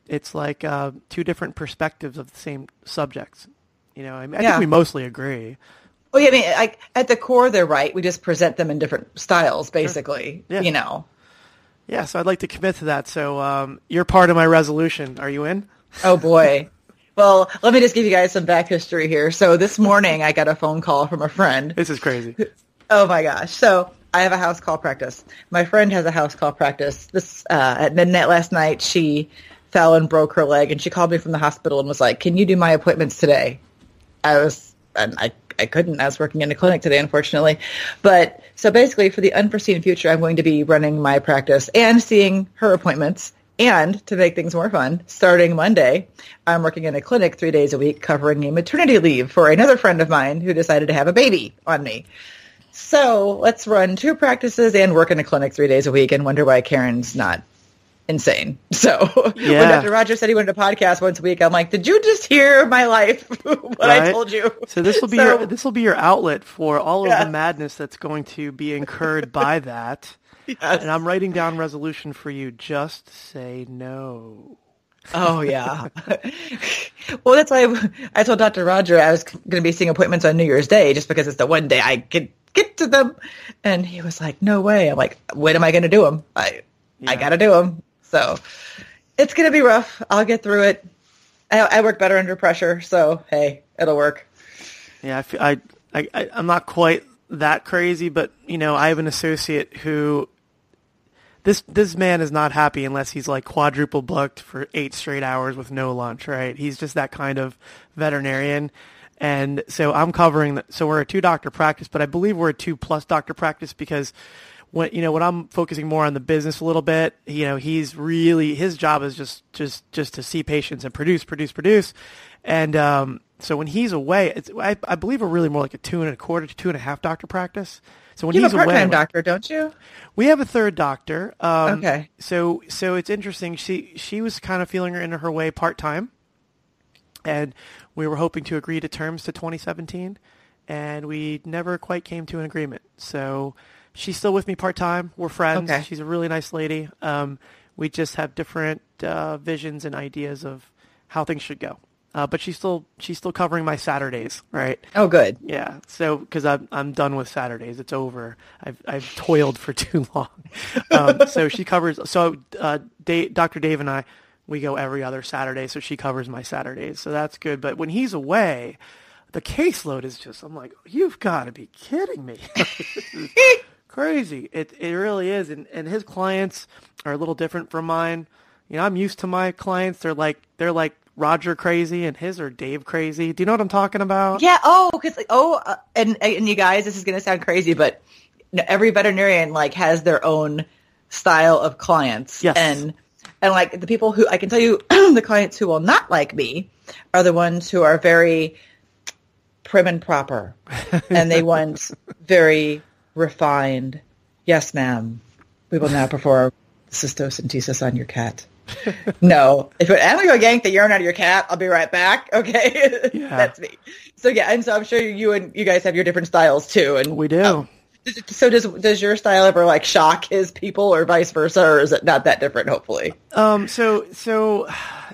it's like uh, two different perspectives of the same subjects. You know, I, mean, I Yeah. think we mostly agree. Well, yeah, I mean, I, at the core, they're right. We just present them in different styles, basically. Yeah. You know. Yeah, so I'd like to commit to that. So um, you're part of my resolution. Are you in? Oh, boy. Well, let me just give you guys some back history here. So this morning, I got a phone call from a friend. This is crazy. Oh, my gosh. So I have a house call practice. My friend has a house call practice. This uh, at midnight last night, she fell and broke her leg, and she called me from the hospital and was like, can you do my appointments today? I was, and I, I couldn't. I was working in a clinic today, unfortunately. But so basically, for the unforeseen future, I'm going to be running my practice and seeing her appointments. And to make things more fun, starting Monday, I'm working in a clinic three days a week covering a maternity leave for another friend of mine who decided to have a baby on me. So let's run two practices and work in a clinic three days a week and wonder why Karen's not insane. So Yeah. when Doctor Rogers said he wanted a podcast once a week, I'm like, did you just hear my life? What I Right? told you. So this will be So- your this will be your outlet for all Yeah. of the madness that's going to be incurred by that. Yes. And I'm writing down resolution for you. Just say no. Oh, yeah. Well, that's why I, I told Doctor Roger I was going to be seeing appointments on New Year's Day just because it's the one day I could get to them. And he was like, no way. I'm like, when am I going to do them? I, I Yeah. got to do them. So it's going to be rough. I'll get through it. I, I work better under pressure. So, hey, it'll work. Yeah, I, feel, I, I, I- I'm not quite that crazy, but you know, I have an associate who this this man is not happy unless he's like quadruple booked for eight straight hours with no lunch. Right? He's just that kind of veterinarian, and so I'm covering. The, so we're a two doctor practice, but I believe we're a two plus doctor practice because when you know when I'm focusing more on the business a little bit, you know, he's really his job is just just just to see patients and produce, produce, produce, and um, so when he's away, it's, I, I believe we're really more like a two and a quarter to two and a half doctor practice. So when You he's have a part-time away, doctor, don't you? we have a third doctor. Um, Okay. So so it's interesting. She she was kind of feeling her into her way part time, and we were hoping to agree to terms to twenty seventeen, and we never quite came to an agreement. So she's still with me part time. We're friends. Okay. She's a really nice lady. Um, we just have different uh, visions and ideas of how things should go. Uh, but she's still she's still covering my Saturdays, right? Oh, good. Yeah, so because I'm I'm done with Saturdays, it's over. I've I've toiled for too long. Um, so she covers. So uh, Dave, Doctor Dave and I, we go every other Saturday. So she covers my Saturdays. So that's good. But when he's away, the caseload is just. I'm like, you've got to be kidding me. This is crazy. It it really is. And and his clients are a little different from mine. You know, I'm used to my clients. They're like they're like Roger crazy, and his are Dave crazy. Do you know what I'm talking about? Yeah. Oh, because like, oh, uh, and and you guys, this is going to sound crazy, but you know, every veterinarian like has their own style of clients. Yes. And and like the people who I can tell you, the clients who will not like me are the ones who are very prim and proper, and they want very refined. Yes, ma'am. We will now perform cystocentesis on your cat. No, if it, I'm gonna go yank the urine out of your cat, I'll be right back. Okay, Yeah. That's me. So yeah, and so I'm sure you and you guys have your different styles too. And We do. um, so does does your style ever like shock his people, or vice versa, or is it not that different? Hopefully. Um. So so.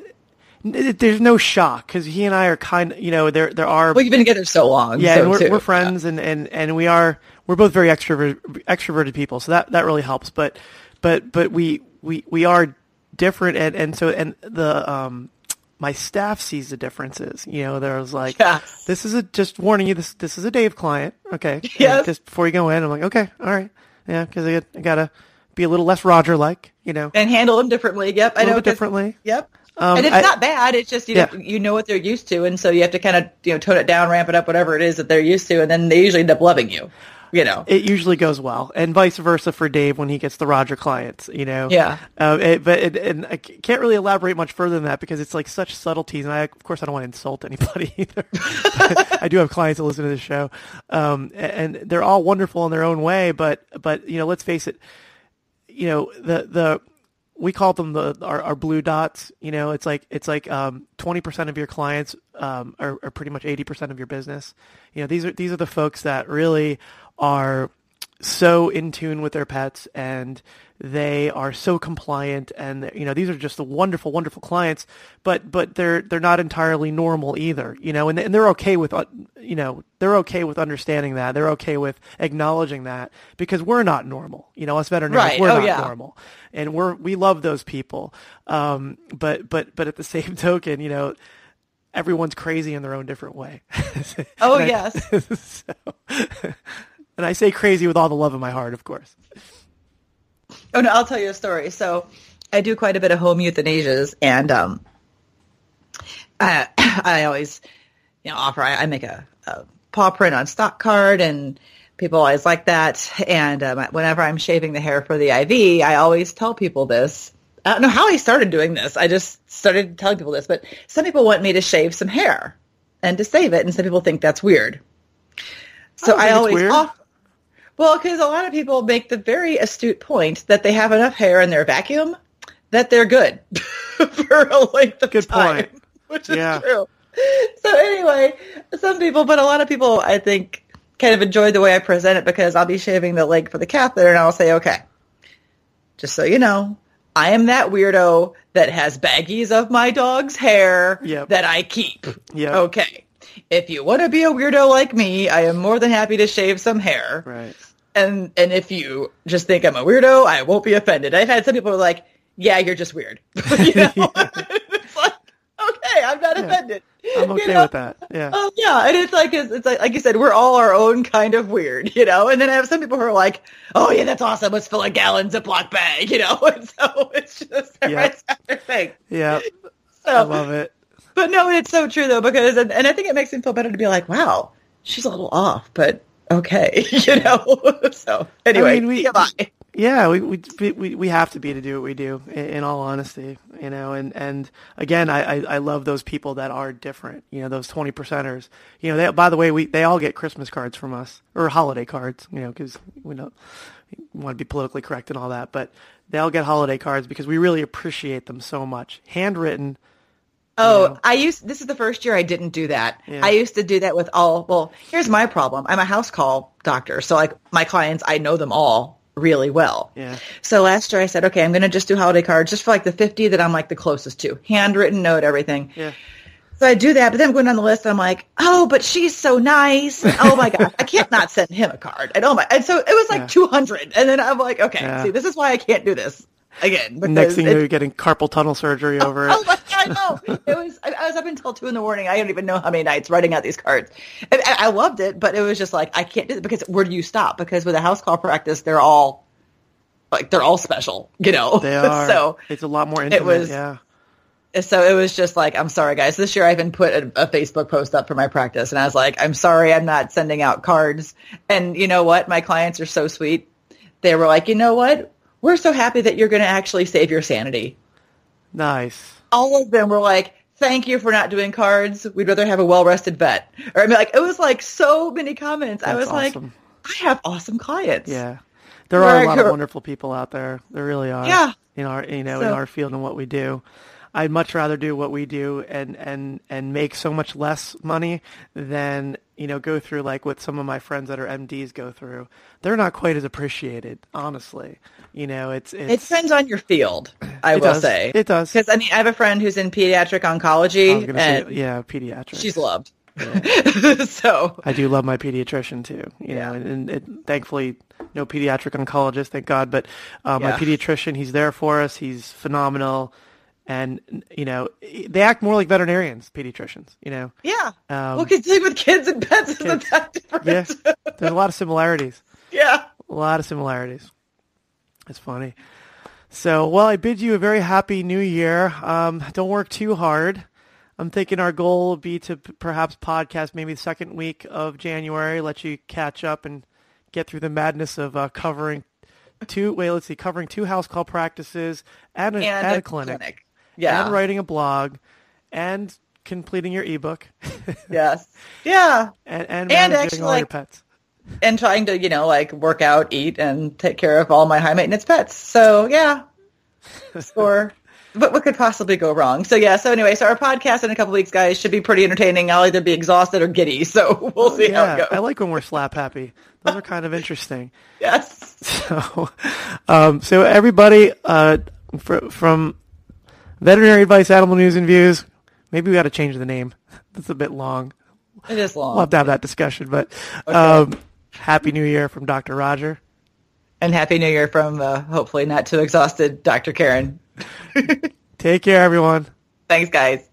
n- There's no shock because he and I are kind of, you know, there there are Well, you've been together so long. yeah, so and we're, too. we're friends, and, and, and we are we're both very extrovert, extroverted people, so that, that really helps. But but but we we, we are different, and, and so and the um my staff sees the differences. You know, there's like Yes. this is a just warning you. This this is a Dave client, okay? And Yes. just before you go in, I'm like, okay, all right, yeah, because I, I gotta be a little less Roger like, you know, And handle them differently. Yep, I a know. little bit 'cause- differently. Yep. Um, and it's I- not bad. It's just you know, Yeah. you know what they're used to, and so you have to kind of you know tone it down, ramp it up, whatever it is that they're used to, and then they usually end up loving you. You know. It usually goes well, and vice versa for Dave when he gets the Roger clients, you know. Yeah. Um, it, but it, and I c- can't really elaborate much further than that because it's like such subtleties, and I of course I don't want to insult anybody either. But I do have clients that listen to this show, um, and they're all wonderful in their own way. But but you know, let's face it, you know the the we call them the our, our blue dots. You know, it's like it's like um, twenty percent of your clients um, are, are pretty much eighty percent of your business. You know, these are these are the folks that really are so in tune with their pets, and they are so compliant, and you know these are just the wonderful, wonderful clients. But but they're they're not entirely normal either, you know, and and they're okay with you know they're okay with understanding that. They're okay with acknowledging that, because we're not normal, you know, us veterinarians, right. we're oh, not yeah. normal, and we're we love those people. Um, but but but at the same token, you know, everyone's crazy in their own different way. Oh I, yes. so, and I say crazy with all the love in my heart, of course. Oh no, I'll tell you a story. So I do quite a bit of home euthanasias, and um, I, I always, you know, offer. I, I make a, a paw print on stock card, and people always like that. And um, whenever I'm shaving the hair for the I V, I always tell people this. I don't know how I started doing this. I just started telling people this, but some people want me to shave some hair and to save it, and some people think that's weird. So I, I always offer. Well, because a lot of people make the very astute point that they have enough hair in their vacuum that they're good for a length of good time, point. Which is yeah. true. So anyway, some people, but a lot of people, I think, kind of enjoy the way I present it, because I'll be shaving the leg for the catheter, and I'll say, okay, just so you know, I am that weirdo that has baggies of my dog's hair yep. that I keep. Yep. Okay. If you want to be a weirdo like me, I am more than happy to shave some hair. Right. And and if you just think I'm a weirdo, I won't be offended. I've had some people who are like, yeah, you're just weird. You know? It's like, okay, I'm not yeah. offended. I'm okay you know? with that. Yeah. Oh, yeah. And it's like, it's, it's like, like you said, we're all our own kind of weird, you know? And then I have some people who are like, oh, yeah, that's awesome. Let's fill a gallon Ziploc bag, you know? And so it's just, everyone's got their thing. Yeah. So, I love it. But no, it's so true, though, because, and, and I think it makes me feel better to be like, wow, she's a little off, but okay, you know? So anyway, I mean, we, T M I. Yeah, we, we we we have to be to do what we do. In, in all honesty, you know, and and again, I, I, I love those people that are different. You know, those twenty percenters. You know, they, by the way, we they all get Christmas cards from us, or holiday cards. You know, because we don't we want to be politically correct and all that, but they all get holiday cards because we really appreciate them so much. Handwritten. Oh, you know. I used, this is the first year I didn't do that. Yeah. I used to do that with all, well, here's my problem. I'm a house call doctor. So like my clients, I know them all really well. Yeah. So last year I said, okay, I'm going to just do holiday cards just for like the fifty that I'm like the closest to. Handwritten note, everything. Yeah. So I do that, but then I'm going down the list and I'm like, oh, but she's so nice. Oh my gosh, I can't not send him a card. And oh my, and so it was like yeah. two hundred. And then I'm like, okay, yeah. see, this is why I can't do this again. Next thing you're getting carpal tunnel surgery over it. Oh my, I know. It was, I, I was up until two in the morning. I don't even know how many nights writing out these cards. And I, I loved it, but it was just like, I can't do it, because where do you stop? Because with a house call practice, they're all, like, they're all special, you know? They are. So it's a lot more intimate, it was, yeah. So it was just like, I'm sorry, guys. This year I even put a, a Facebook post up for my practice, and I was like, I'm sorry, I'm not sending out cards. And you know what? My clients are so sweet. They were like, you know what? We're so happy that you're going to actually save your sanity. Nice. All of them were like, thank you for not doing cards. We'd rather have a well-rested vet. Or I mean, like, it was like so many comments. That's I was awesome. like, I have awesome clients. Yeah. There are a lot of wonderful people out there. There really are. Yeah. In our, you know, so, in our field and what we do. I'd much rather do what we do and, and, and make so much less money than, you know, go through like what some of my friends that are M Ds go through. They're not quite as appreciated, honestly. You know, it's, it's it depends on your field, I will does. say. It does. Because I mean, I have a friend who's in pediatric oncology. I was gonna and say, yeah, pediatrics. She's loved. Yeah. So I do love my pediatrician too, you yeah. know, and, and it, thankfully no pediatric oncologist, thank God. But uh, my yeah. pediatrician, he's there for us. He's phenomenal. And, you know, they act more like veterinarians, pediatricians, you know. Yeah. Um, well, because dealing with kids and pets isn't that different. Yeah. There's a lot of similarities. Yeah. A lot of similarities. It's funny. So, well, I bid you a very happy new year. Um, don't work too hard. I'm thinking our goal will be to p- perhaps podcast maybe the second week of January, let you catch up and get through the madness of uh, covering two, wait, let's see, covering two house call practices and a, and and a a clinic. clinic. Yeah. And writing a blog and completing your ebook. Yes. Yeah. And, and, and managing actually, all like, your pets. And trying to, you know, like work out, eat, and take care of all my high maintenance pets. So, yeah. Score. what, what could possibly go wrong? So yeah. So anyway, so our podcast in a couple weeks, guys, should be pretty entertaining. I'll either be exhausted or giddy. So we'll see yeah, how it goes. I like when we're slap happy. Those are kind of interesting. Yes. So, um, so everybody, uh, fr- from Veterinary Advice, Animal News and Views, maybe we got to change the name. That's a bit long. It is long. We'll have to have that discussion, but, Okay. um, Happy New Year from Doctor Roger. And Happy New Year from uh, hopefully not too exhausted Doctor Karen. Take care, everyone. Thanks, guys.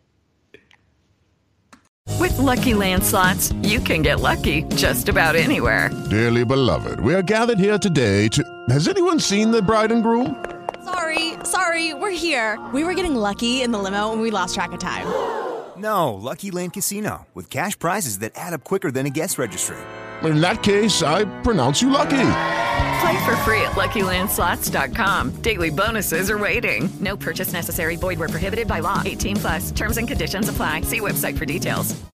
With Lucky Land Slots, you can get lucky just about anywhere. Dearly beloved, we are gathered here today to... Has anyone seen the bride and groom? Sorry, sorry, we're here. We were getting lucky in the limo and we lost track of time. No, Lucky Land Casino, with cash prizes that add up quicker than a guest registry. In that case, I pronounce you lucky. Play for free at Lucky Land Slots dot com. Daily bonuses are waiting. No purchase necessary. Void where prohibited by law. eighteen plus. Terms and conditions apply. See website for details.